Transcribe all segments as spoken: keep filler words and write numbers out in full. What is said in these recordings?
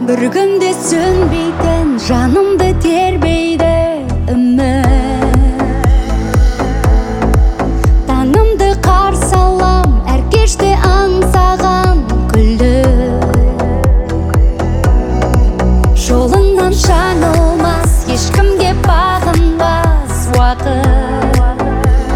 бір күнде сөнбейтін жанымды тербейді үміт. Таңымды қарсы алам, әр кеште аңсаған күлді. Жолыңнан жаңылмас, ешкімге бағынбас уақыт.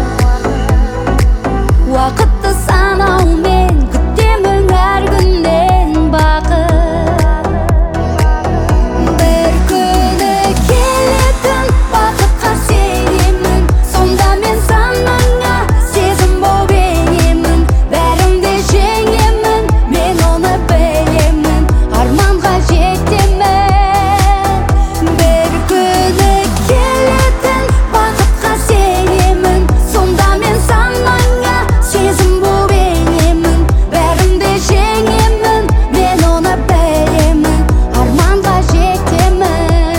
Уақытты санаумен күтемін әр күннен бақыт. Бір күні келетін бақытқа сенемін, сонда мен санаңа сезім боп енемін. Бәрімде жеңемін, мен оны білемін, арманға жетемін. Бір күні келетін бақытқа сенемін, сонда мен санаңа сезім боп енемін. Бәрімде жеңемін, мен оны білемін, арманға жетемін.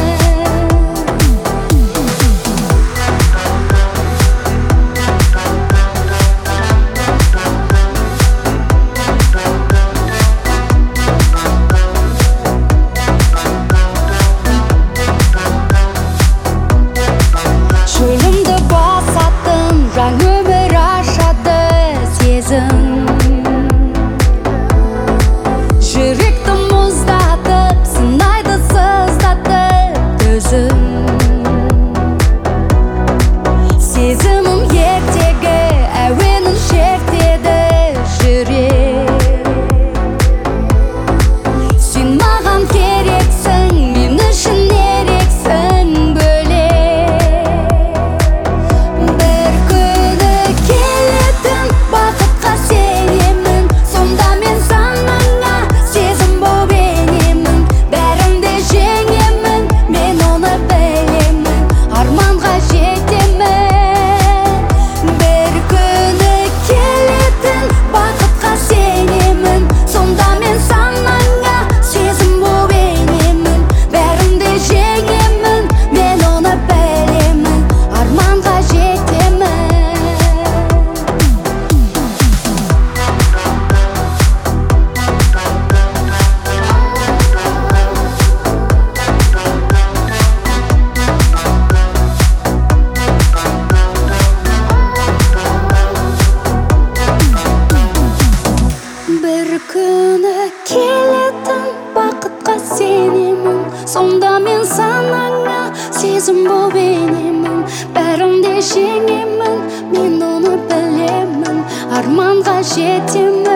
Жолымды басатын жаңа өмір ашады сезім. Жүректі мұздатып, сынайды сыздатып төзім. Сезімім ертегі әуенін шертеді жүрек. Сен маған керексің, мен үшін ерексің бөлек. Бір күні келетін бақытқа сенемін, сонда мен санаңа сезім боп енемін. Бәрімде жеңемін, мен оны білемін, арманға жетемін. Бір күні келетін бақытқа сенемін, сонда мен санаңа сезім боп енемін. Бәрімде жеңемін, мен оны білемін, арманға жетемін. Бір күні келетін бақытқа сенемін, сонда мен санаңа сезім боп енемін. Бәрімде жеңемін, мен оны білемін, арманға жетемін.